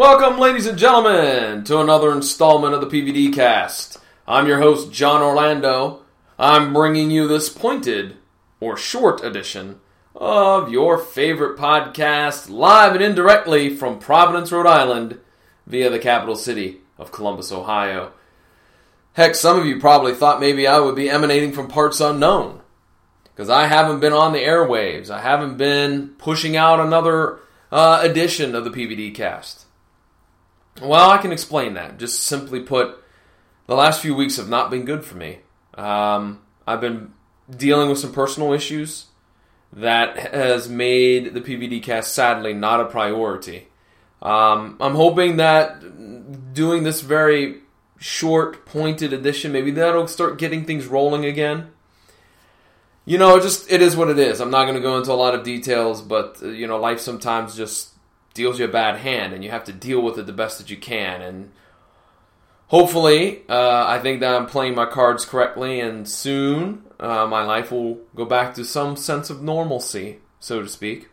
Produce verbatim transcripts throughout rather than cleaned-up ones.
Welcome, ladies and gentlemen, to another installment of the P V D Cast. I'm your host, John Orlando. I'm bringing you this pointed, or short edition, of your favorite podcast, live and indirectly from Providence, Rhode Island, via the capital city of Columbus, Ohio. Heck, some of you probably thought maybe I would be emanating from parts unknown, because I haven't been on the airwaves. I haven't been pushing out another uh, edition of the P V D Cast. Well, I can explain that. Just simply put, the last few weeks have not been good for me. Um, I've been dealing with some personal issues that has made the P V D Cast sadly not a priority. Um, I'm hoping that doing this very short, pointed edition, maybe that'll start getting things rolling again. You know, just it is what it is. I'm not going to go into a lot of details, but, uh, you know, life sometimes just deals you a bad hand, and you have to deal with it the best that you can. And hopefully, uh, I think that I'm playing my cards correctly, and soon uh, my life will go back to some sense of normalcy, so to speak.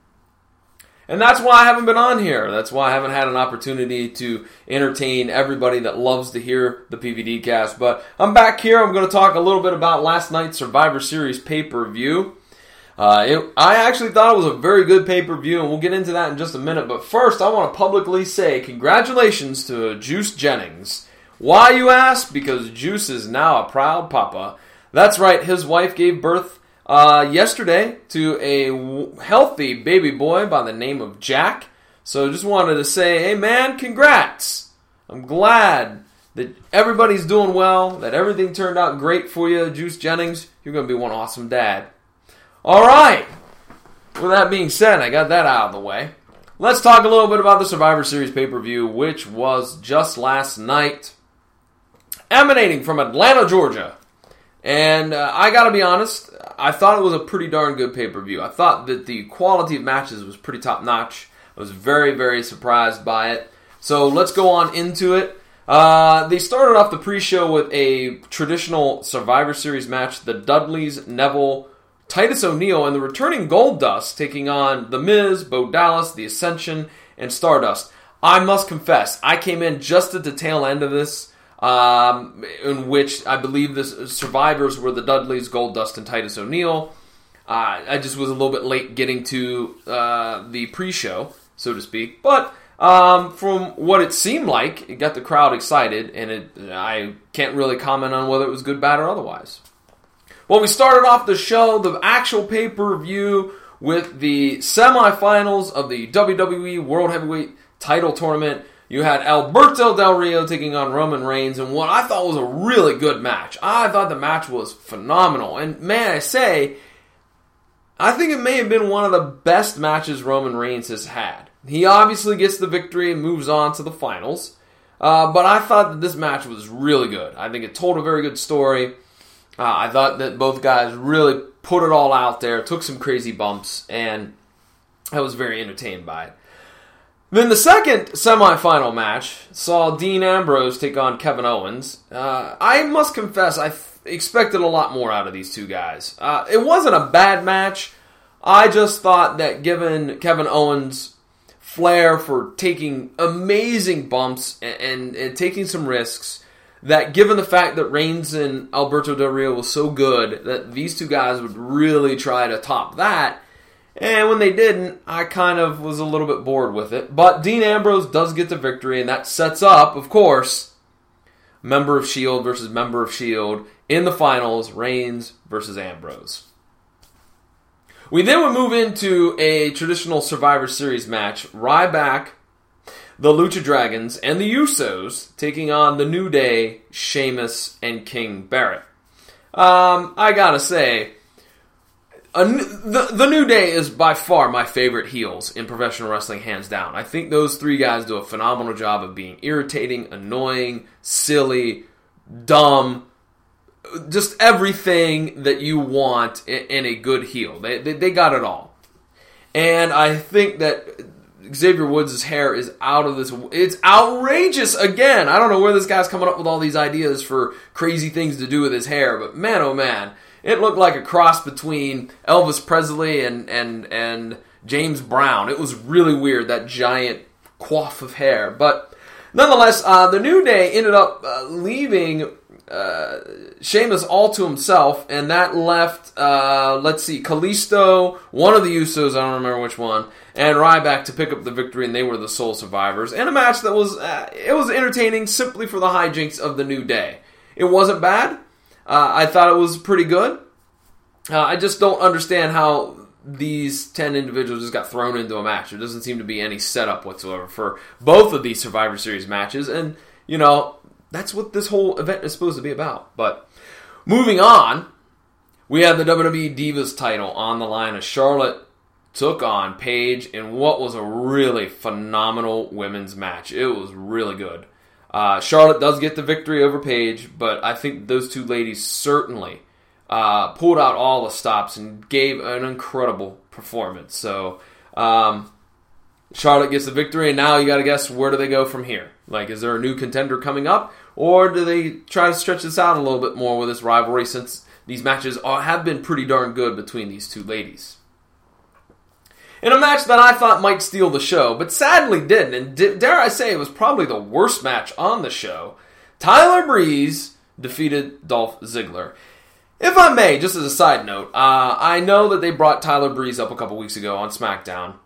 And that's why I haven't been on here. That's why I haven't had an opportunity to entertain everybody that loves to hear the P V D Cast. But I'm back here. I'm going to talk a little bit about last night's Survivor Series pay-per-view. Uh, it, I actually thought it was a very good pay-per-view, and we'll get into that in just a minute. But first, I want to publicly say congratulations to Juice Jennings. Why, you ask? Because Juice is now a proud papa. That's right, his wife gave birth uh, yesterday to a w- healthy baby boy by the name of Jack. So just wanted to say, hey man, congrats. I'm glad that everybody's doing well, that everything turned out great for you, Juice Jennings. You're going to be one awesome dad. All right, with that being said, I got that out of the way. Let's talk a little bit about the Survivor Series pay-per-view, which was just last night, emanating from Atlanta, Georgia. And uh, I got to be honest, I thought it was a pretty darn good pay-per-view. I thought that the quality of matches was pretty top-notch. I was very, very surprised by it. So let's go on into it. Uh, they started off the pre-show with a traditional Survivor Series match, the Dudleys, Neville, Titus O'Neil, and the returning Goldust taking on The Miz, Bo Dallas, The Ascension, and Stardust. I must confess, I came in just at the tail end of this, um, in which I believe the survivors were the Dudleys, Goldust, and Titus O'Neil. Uh, I just was a little bit late getting to uh, the pre-show, so to speak. But um, from what it seemed like, it got the crowd excited, and it, I can't really comment on whether it was good, bad, or otherwise. Well, we started off the show, the actual pay-per-view, with the semifinals of the W W E World Heavyweight Title Tournament. You had Alberto Del Rio taking on Roman Reigns in what I thought was a really good match. I thought the match was phenomenal. And may I say, I think it may have been one of the best matches Roman Reigns has had. He obviously gets the victory and moves on to the finals. Uh, but I thought that this match was really good. I think it told a very good story. Uh, I thought that both guys really put it all out there, took some crazy bumps, and I was very entertained by it. Then the second semifinal match saw Dean Ambrose take on Kevin Owens. Uh, I must confess, I f- expected a lot more out of these two guys. Uh, it wasn't a bad match. I just thought that given Kevin Owens' flair for taking amazing bumps and, and, and taking some risks, that given the fact that Reigns and Alberto Del Rio was so good, that these two guys would really try to top that. And when they didn't, I kind of was a little bit bored with it. But Dean Ambrose does get the victory, and that sets up, of course, member of S H I E L D versus member of S H I E L D in the finals, Reigns versus Ambrose. We then would move into a traditional Survivor Series match, Ryback, the Lucha Dragons, and the Usos taking on the New Day, Sheamus, and King Barrett. Um, I gotta say, a, the, the New Day is by far my favorite heels in professional wrestling, hands down. I think those three guys do a phenomenal job of being irritating, annoying, silly, dumb, just everything that you want in, in a good heel. They, they, they got it all. And I think that Xavier Woods' hair is out of this. It's outrageous again. I don't know where this guy's coming up with all these ideas for crazy things to do with his hair, but man, oh man, it looked like a cross between Elvis Presley and and and James Brown. It was really weird, that giant coif of hair. But nonetheless, uh, the New Day ended up uh, leaving uh, Sheamus all to himself, and that left, uh, let's see, Kalisto, one of the Usos, I don't remember which one, and Ryback to pick up the victory, and they were the sole survivors. And a match that was, uh, it was entertaining simply for the hijinks of the New Day. It wasn't bad. Uh, I thought it was pretty good. Uh, I just don't understand how these ten individuals just got thrown into a match. There doesn't seem to be any setup whatsoever for both of these Survivor Series matches. And, you know, that's what this whole event is supposed to be about. But moving on, we have the W W E Divas title on the line as Charlotte took on Paige in what was a really phenomenal women's match. It was really good. Uh, Charlotte does get the victory over Paige, but I think those two ladies certainly uh, pulled out all the stops and gave an incredible performance. So um, Charlotte gets the victory, and now you got to guess, where do they go from here? Like, is there a new contender coming up, or do they try to stretch this out a little bit more with this rivalry, since these matches are, have been pretty darn good between these two ladies? In a match that I thought might steal the show, but sadly didn't, and d- dare I say it was probably the worst match on the show, Tyler Breeze defeated Dolph Ziggler. If I may, just as a side note, uh, I know that they brought Tyler Breeze up a couple weeks ago on SmackDown,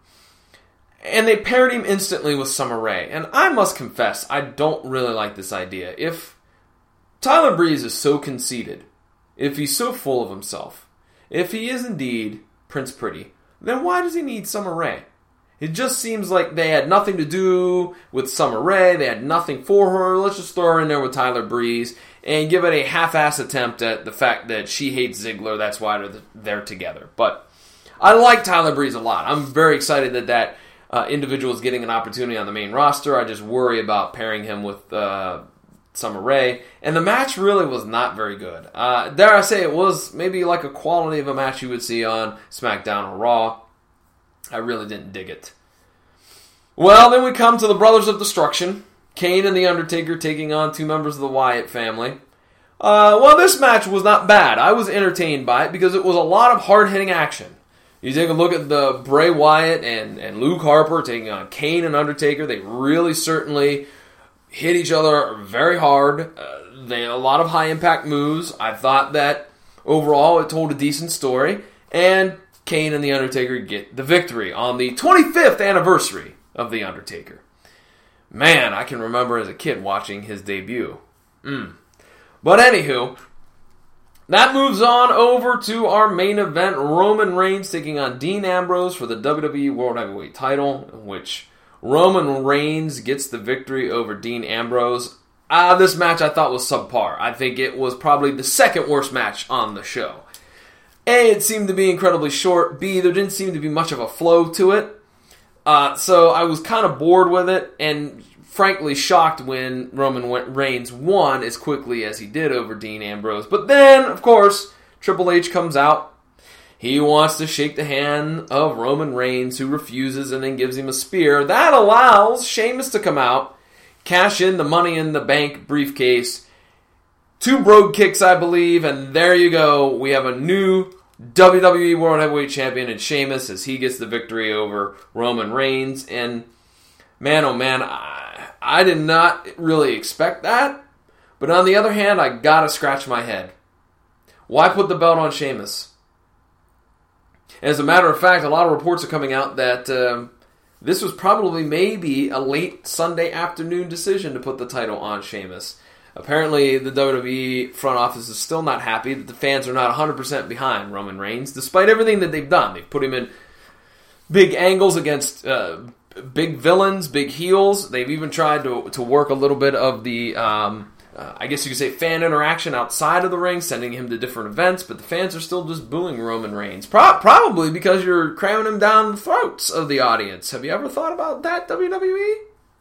and they paired him instantly with Summer Rae, and I must confess, I don't really like this idea. If Tyler Breeze is so conceited, if he's so full of himself, if he is indeed Prince Pretty, then why does he need Summer Rae? It just seems like they had nothing to do with Summer Rae. They had nothing for her. Let's just throw her in there with Tyler Breeze and give it a half-ass attempt at the fact that she hates Ziggler. That's why they're, they're together. But I like Tyler Breeze a lot. I'm very excited that that uh, individual is getting an opportunity on the main roster. I just worry about pairing him with uh, Summer Rae. And the match really was not very good. Uh, dare I say, it was maybe like a quality of a match you would see on SmackDown or Raw. I really didn't dig it. Well, then we come to the Brothers of Destruction. Kane and The Undertaker taking on two members of the Wyatt family. Uh, well, this match was not bad. I was entertained by it because it was a lot of hard-hitting action. You take a look at the Bray Wyatt and, and Luke Harper taking on Kane and Undertaker. They really certainly hit each other very hard. Uh, they had a lot of high-impact moves. I thought that overall it told a decent story. And Kane and The Undertaker get the victory on the twenty-fifth anniversary of The Undertaker. Man, I can remember as a kid watching his debut. Mm. But anywho, that moves on over to our main event, Roman Reigns taking on Dean Ambrose for the W W E World Heavyweight title, in which Roman Reigns gets the victory over Dean Ambrose. Uh, this match I thought was subpar. I think it was probably the second worst match on the show. A, it seemed to be incredibly short. B, there didn't seem to be much of a flow to it. Uh, so I was kind of bored with it, and frankly shocked when Roman Reigns won as quickly as he did over Dean Ambrose. But then, of course, Triple H comes out. He wants to shake the hand of Roman Reigns, who refuses and then gives him a spear. That allows Sheamus to come out, cash in the Money in the Bank briefcase. Two brogue kicks, I believe, and there you go. We have a new W W E World Heavyweight Champion in Sheamus as he gets the victory over Roman Reigns. And man, oh man, I, I did not really expect that. But on the other hand, I gotta scratch my head. Why put the belt on Sheamus? As a matter of fact, a lot of reports are coming out that um, this was probably maybe a late Sunday afternoon decision to put the title on Sheamus. Apparently, the W W E front office is still not happy that the fans are not one hundred percent behind Roman Reigns, despite everything that they've done. They've put him in big angles against uh, big villains, big heels. They've even tried to to work a little bit of the, um, uh, I guess you could say, fan interaction outside of the ring, sending him to different events, but the fans are still just booing Roman Reigns. Pro- probably because you're cramming him down the throats of the audience. Have you ever thought about that, W W E?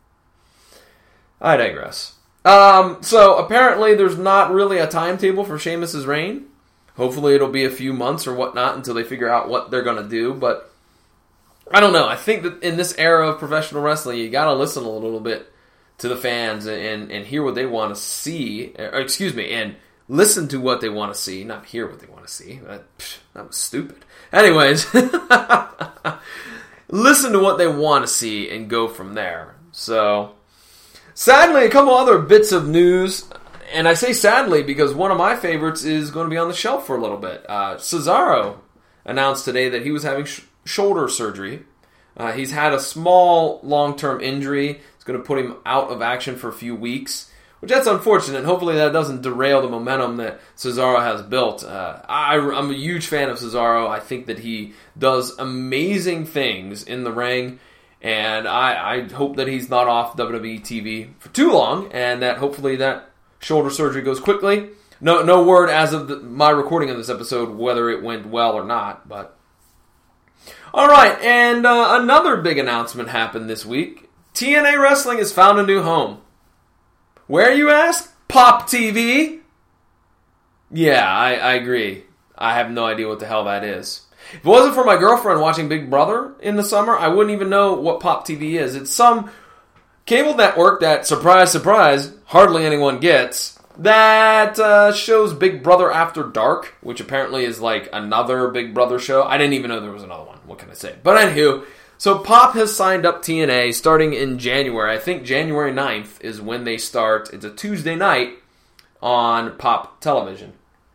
I digress. Um, so apparently there's not really a timetable for Sheamus' reign. Hopefully it'll be a few months or whatnot until they figure out what they're going to do, but I don't know. I think that in this era of professional wrestling, you got to listen a little bit to the fans and, and hear what they want to see, or, excuse me, and listen to what they want to see, not hear what they want to see. That, that was stupid. Anyways, listen to what they want to see and go from there. So, sadly, a couple other bits of news, and I say sadly because one of my favorites is going to be on the shelf for a little bit. Uh, Cesaro announced today that he was having sh- shoulder surgery. Uh, he's had a small long-term injury. It's going to put him out of action for a few weeks, which that's unfortunate. Hopefully that doesn't derail the momentum that Cesaro has built. Uh, I, I'm a huge fan of Cesaro. I think that he does amazing things in the ring, and I, I hope that he's not off W W E T V for too long, and that hopefully that shoulder surgery goes quickly. No, no word as of the, my recording of this episode whether it went well or not, but... Alright, and uh, another big announcement happened this week. T N A Wrestling has found a new home. Where, you ask? Pop T V? Yeah, I, I agree. I have no idea what the hell that is. If it wasn't for my girlfriend watching Big Brother in the summer, I wouldn't even know what Pop T V is. It's some cable network that, surprise, surprise, hardly anyone gets, that uh, shows Big Brother After Dark, which apparently is like another Big Brother show. I didn't even know there was another one. What can I say? But anywho, so Pop has signed up T N A starting in January. I think January ninth is when they start. It's a Tuesday night on Pop Television.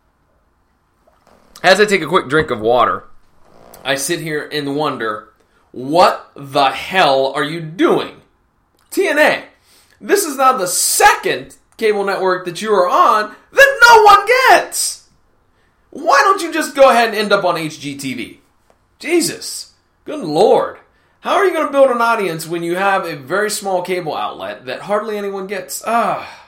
As I take a quick drink of water, I sit here and wonder, what the hell are you doing? T N A, this is now the second cable network that you are on that no one gets. Why don't you just go ahead and end up on H G T V? Jesus. Good Lord. How are you going to build an audience when you have a very small cable outlet that hardly anyone gets? Ah,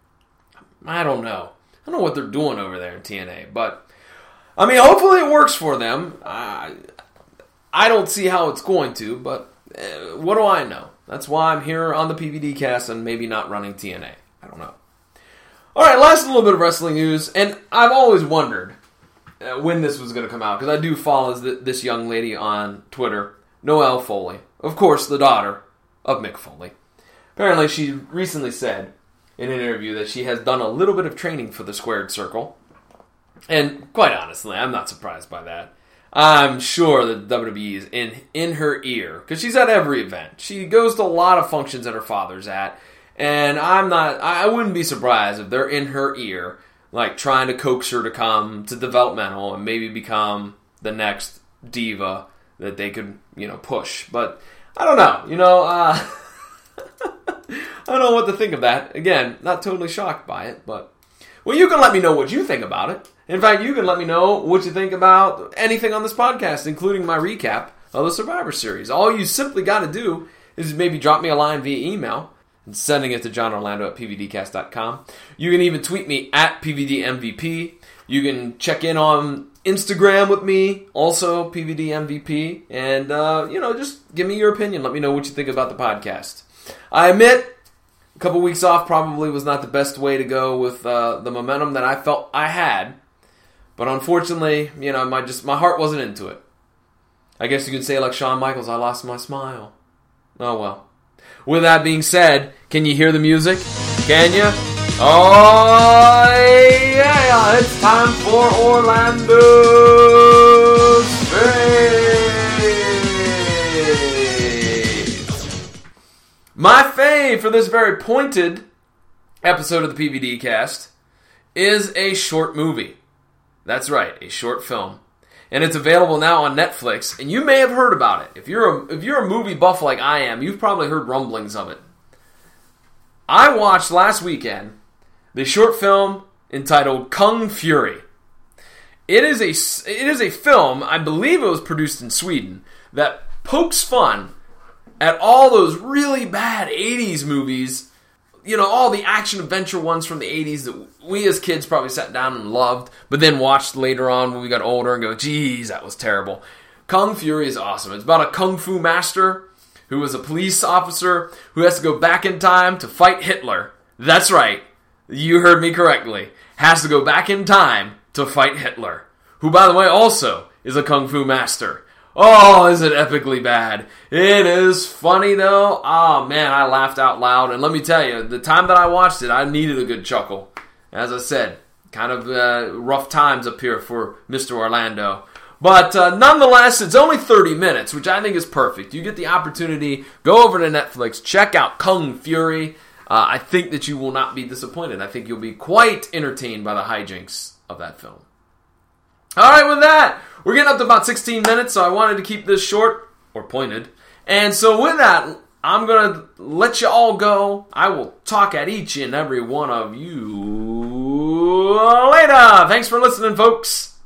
I don't know. I don't know what they're doing over there in T N A, but I mean, hopefully it works for them. I, I don't see how it's going to, but uh, what do I know? That's why I'm here on the P V D cast and maybe not running T N A. I don't know. Alright, last little bit of wrestling news, and I've always wondered uh, when this was going to come out, because I do follow th- this young lady on Twitter, Noelle Foley. Of course, the daughter of Mick Foley. Apparently, she recently said in an interview that she has done a little bit of training for the Squared Circle. And quite honestly, I'm not surprised by that. I'm sure that W W E is in, in her ear, because she's at every event. She goes to a lot of functions that her father's at, and I'm not, I wouldn't be surprised if they're in her ear, like trying to coax her to come to developmental and maybe become the next diva that they could, you know, push. But I don't know, you know, uh, I don't know what to think of that. Again, not totally shocked by it, but, well, you can let me know what you think about it. In fact, you can let me know what you think about anything on this podcast, including my recap of the Survivor Series. All you simply got to do is maybe drop me a line via email and sending it to john orlando at p v d cast dot com. You can even tweet me at P V D M V P. You can check in on Instagram with me, also P V D M V P. And, uh, you know, just give me your opinion. Let me know what you think about the podcast. I admit, a couple weeks off probably was not the best way to go with uh, the momentum that I felt I had. But unfortunately, you know, my just my heart wasn't into it. I guess you could say like Shawn Michaels, I lost my smile. Oh well. With that being said, can you hear the music? Can you? Oh yeah! It's time for Orlando Space. My fave for this very pointed episode of the P V D cast is a short movie. That's right, a short film. And it's available now on Netflix, and you may have heard about it. If you're a, if you're a movie buff like I am, you've probably heard rumblings of it. I watched last weekend the short film entitled Kung Fury. It is a, it is a film, I believe it was produced in Sweden, that pokes fun at all those really bad eighties movies. You know, all the action-adventure ones from the eighties that we as kids probably sat down and loved, but then watched later on when we got older and go, geez, that was terrible. Kung Fury is awesome. It's about a kung fu master who is a police officer who has to go back in time to fight Hitler. That's right. You heard me correctly. Has to go back in time to fight Hitler, who, by the way, also is a kung fu master. Oh, is it epically bad. It is funny, though. Oh, man, I laughed out loud. And let me tell you, the time that I watched it, I needed a good chuckle. As I said, kind of uh, rough times up here for Mister Orlando. But uh, nonetheless, it's only thirty minutes, which I think is perfect. You get the opportunity, go over to Netflix, check out Kung Fury. Uh, I think that you will not be disappointed. I think you'll be quite entertained by the hijinks of that film. All right, with that, we're getting up to about sixteen minutes, so I wanted to keep this short, or pointed. And so with that, I'm going to let you all go. I will talk at each and every one of you later. Thanks for listening, folks.